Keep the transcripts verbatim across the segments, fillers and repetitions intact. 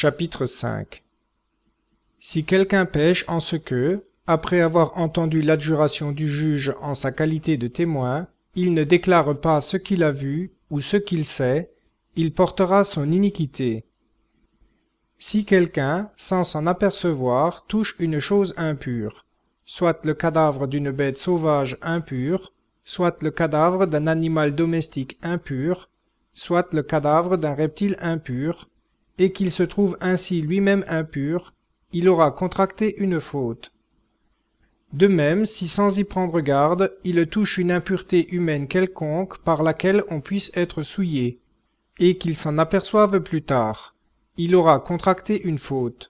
Chapitre cinq. Si quelqu'un pêche en ce que, après avoir entendu l'adjuration du juge en sa qualité de témoin, il ne déclare pas ce qu'il a vu ou ce qu'il sait, il portera son iniquité. Si quelqu'un, sans s'en apercevoir, touche une chose impure, soit le cadavre d'une bête sauvage impure, soit le cadavre d'un animal domestique impur, soit le cadavre d'un reptile impur, et qu'il se trouve ainsi lui-même impur, il aura contracté une faute. De même, si sans y prendre garde, il touche une impureté humaine quelconque par laquelle on puisse être souillé, et qu'il s'en aperçoive plus tard, il aura contracté une faute.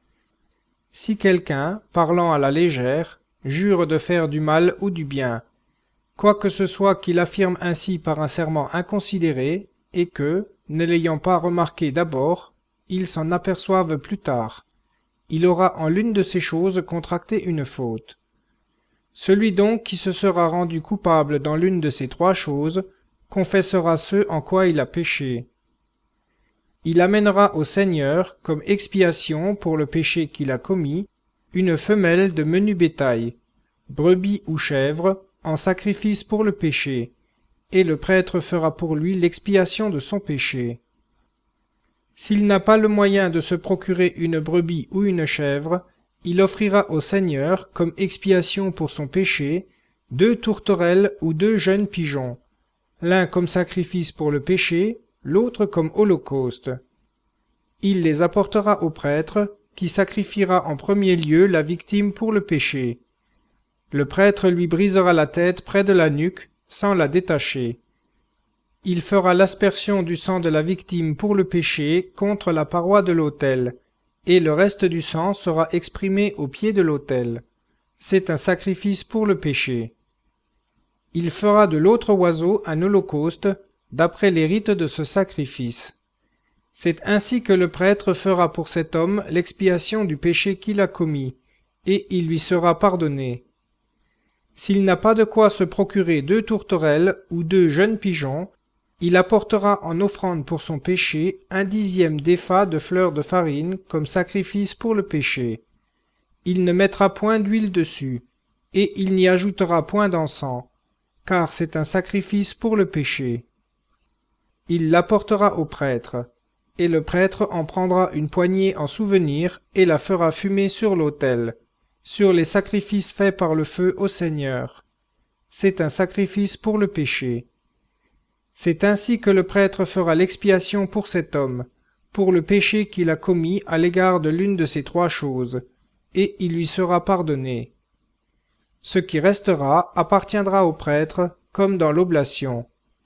Si quelqu'un, parlant à la légère, jure de faire du mal ou du bien, quoi que ce soit qu'il affirme ainsi par un serment inconsidéré, et que, ne l'ayant pas remarqué d'abord, il s'en aperçoive plus tard, il aura en l'une de ces choses contracté une faute. Celui donc qui se sera rendu coupable dans l'une de ces trois choses, confessera ce en quoi il a péché. Il amènera au Seigneur, comme expiation pour le péché qu'il a commis, une femelle de menu bétail, brebis ou chèvre, en sacrifice pour le péché, et le prêtre fera pour lui l'expiation de son péché. S'il n'a pas le moyen de se procurer une brebis ou une chèvre, il offrira au Seigneur, comme expiation pour son péché, deux tourterelles ou deux jeunes pigeons, l'un comme sacrifice pour le péché, l'autre comme holocauste. Il les apportera au prêtre, qui sacrifiera en premier lieu la victime pour le péché. Le prêtre lui brisera la tête près de la nuque, sans la détacher. Il fera l'aspersion du sang de la victime pour le péché contre la paroi de l'autel, et le reste du sang sera exprimé au pied de l'autel. C'est un sacrifice pour le péché. Il fera de l'autre oiseau un holocauste, d'après les rites de ce sacrifice. C'est ainsi que le prêtre fera pour cet homme l'expiation du péché qu'il a commis, et il lui sera pardonné. S'il n'a pas de quoi se procurer deux tourterelles ou deux jeunes pigeons, il apportera en offrande pour son péché un dixième d'épha de fleur de farine comme sacrifice pour le péché. Il ne mettra point d'huile dessus, et il n'y ajoutera point d'encens, car c'est un sacrifice pour le péché. Il l'apportera au prêtre, et le prêtre en prendra une poignée en souvenir et la fera fumer sur l'autel, sur les sacrifices faits par le feu au Seigneur. C'est un sacrifice pour le péché. C'est ainsi que le prêtre fera l'expiation pour cet homme, pour le péché qu'il a commis à l'égard de l'une de ces trois choses, et il lui sera pardonné. Ce qui restera appartiendra au prêtre, comme dans l'oblation.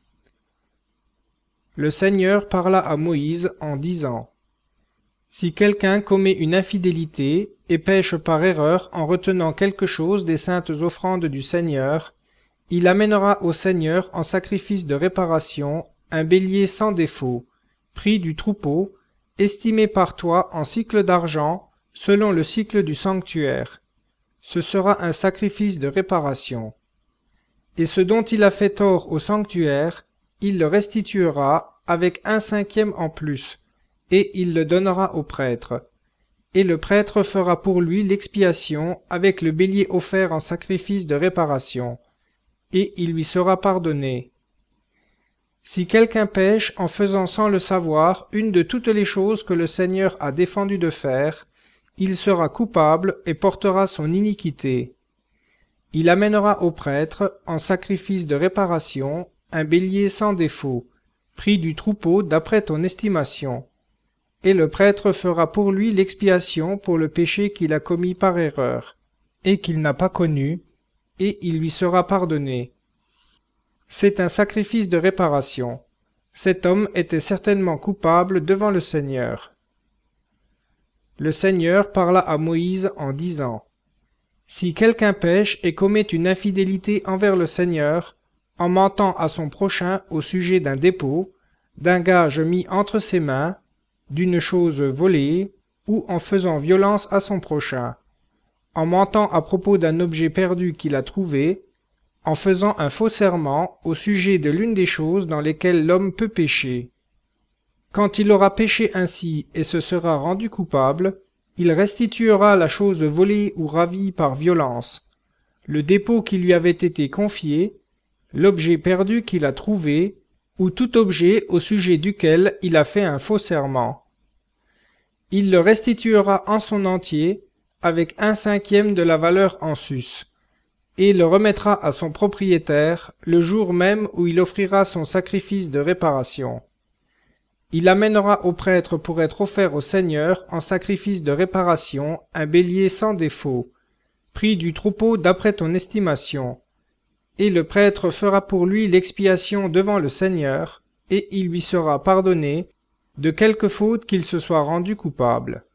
Le Seigneur parla à Moïse en disant : Si quelqu'un commet une infidélité et pêche par erreur en retenant quelque chose des saintes offrandes du Seigneur, il amènera au Seigneur en sacrifice de réparation un bélier sans défaut, pris du troupeau, estimé par toi en cycle d'argent, selon le cycle du sanctuaire. Ce sera un sacrifice de réparation. Et ce dont il a fait tort au sanctuaire, il le restituera avec un cinquième en plus, et il le donnera au prêtre. Et le prêtre fera pour lui l'expiation avec le bélier offert en sacrifice de réparation, et il lui sera pardonné. Si quelqu'un pêche en faisant sans le savoir une de toutes les choses que le Seigneur a défendu de faire, il sera coupable et portera son iniquité. Il amènera au prêtre, en sacrifice de réparation, un bélier sans défaut, pris du troupeau d'après ton estimation. Et le prêtre fera pour lui l'expiation pour le péché qu'il a commis par erreur, et qu'il n'a pas connu, et il lui sera pardonné. C'est un sacrifice de réparation. Cet homme était certainement coupable devant le Seigneur. Le Seigneur parla à Moïse en disant : Si quelqu'un pêche et commet une infidélité envers le Seigneur, en mentant à son prochain au sujet d'un dépôt, d'un gage mis entre ses mains, d'une chose volée, ou en faisant violence à son prochain, en mentant à propos d'un objet perdu qu'il a trouvé, en faisant un faux serment au sujet de l'une des choses dans lesquelles l'homme peut pécher. Quand il aura péché ainsi et se sera rendu coupable, il restituera la chose volée ou ravie par violence, le dépôt qui lui avait été confié, l'objet perdu qu'il a trouvé, ou tout objet au sujet duquel il a fait un faux serment. Il le restituera en son entier, avec un cinquième de la valeur en sus, et le remettra à son propriétaire le jour même où il offrira son sacrifice de réparation. Il amènera au prêtre pour être offert au Seigneur en sacrifice de réparation un bélier sans défaut, pris du troupeau d'après ton estimation, et le prêtre fera pour lui l'expiation devant le Seigneur, et il lui sera pardonné de quelque faute qu'il se soit rendu coupable.